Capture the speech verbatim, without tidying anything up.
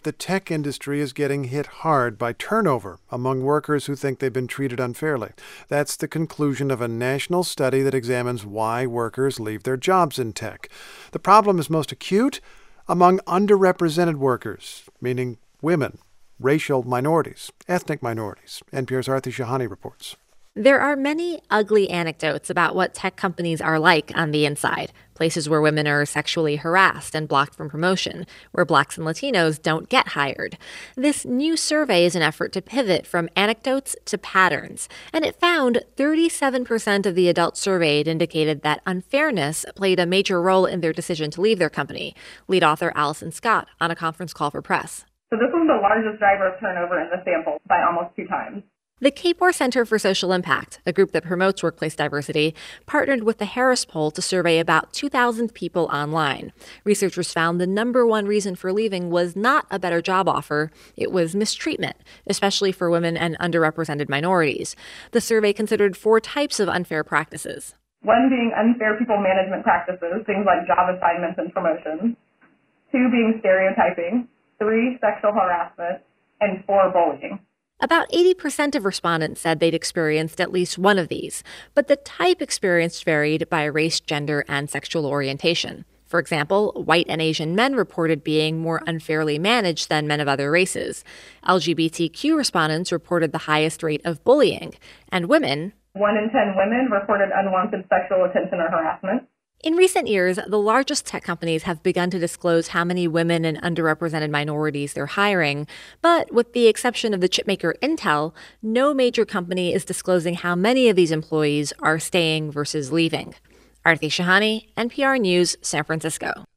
the tech industry is getting hit hard by turnover among workers who think they've been treated unfairly. That's the conclusion of a national study that examines why workers leave their jobs in tech. The problem is most acute among underrepresented workers, meaning women, racial minorities, ethnic minorities. N P R's Aarti Shahani reports. There are many ugly anecdotes about what tech companies are like on the inside. Places where women are sexually harassed and blocked from promotion, where Blacks and Latinos don't get hired. This new survey is an effort to pivot from anecdotes to patterns, and it found thirty-seven percent of the adults surveyed indicated that unfairness played a major role in their decision to leave their company. Lead author Allison Scott on a conference call for press. So this was the largest driver of turnover in the sample by almost two times. The Kapor Center for Social Impact, a group that promotes workplace diversity, partnered with the Harris Poll to survey about two thousand people online. Researchers found the number one reason for leaving was not a better job offer, it was mistreatment, especially for women and underrepresented minorities. The survey considered four types of unfair practices. One being unfair people management practices, things like job assignments and promotions. Two being stereotyping. Three, sexual harassment. And four, bullying. About eighty percent of respondents said they'd experienced at least one of these, but the type experienced varied by race, gender, and sexual orientation. For example, white and Asian men reported being more unfairly managed than men of other races. L G B T Q respondents reported the highest rate of bullying, and women... One in ten women reported unwanted sexual attention or harassment. In recent years, the largest tech companies have begun to disclose how many women and underrepresented minorities they're hiring. But with the exception of the chipmaker Intel, no major company is disclosing how many of these employees are staying versus leaving. Aarti Shahani, N P R News, San Francisco.